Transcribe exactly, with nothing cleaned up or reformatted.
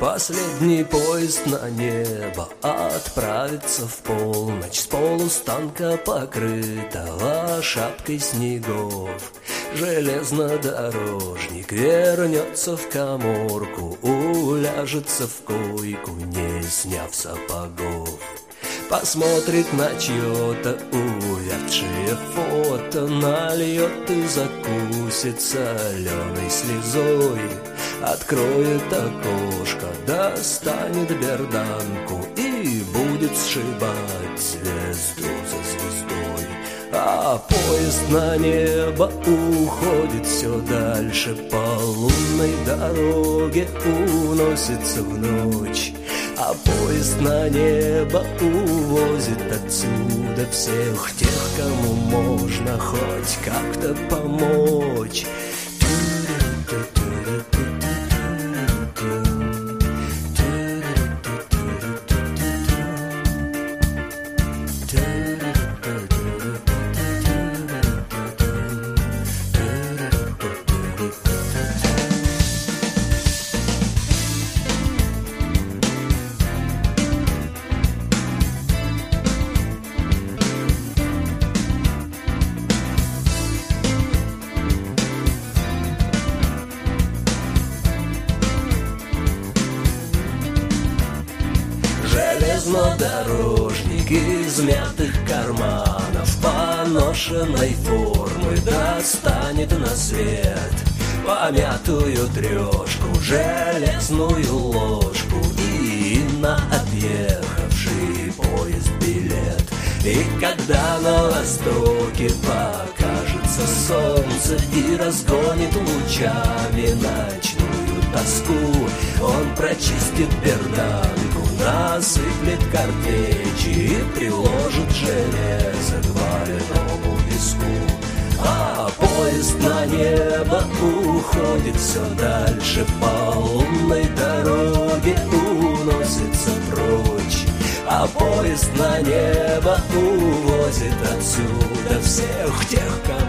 Последний поезд на небо отправится в полночь. С полустанка, покрытого шапкой снегов, железнодорожник вернется в каморку, уляжется в койку, не сняв сапогов. Посмотрит на чье-то увядшее фото, нальет и закусит соленой слезой, откроет окошко, достанет берданку и будет сшибать звезду за звездой. А поезд на небо уходит все дальше, по лунной дороге уносится в ночь. А поезд на небо увозит отсюда всех тех, кому можно хоть как-то помочь. Железнодорожник из мятых карманов поношенной формы достанет на свет помятую трешку, железную ложку и на отъехавший поезд билет. И когда на востоке покажется солнце и разгонит лучами ночную тоску, он прочистит берданку, насыплет картечи и приложит железо к валеному виску. А поезд на небо уходит все дальше, по лунной дороге уносится прочь. А поезд на небо увозит отсюда всех тех, кому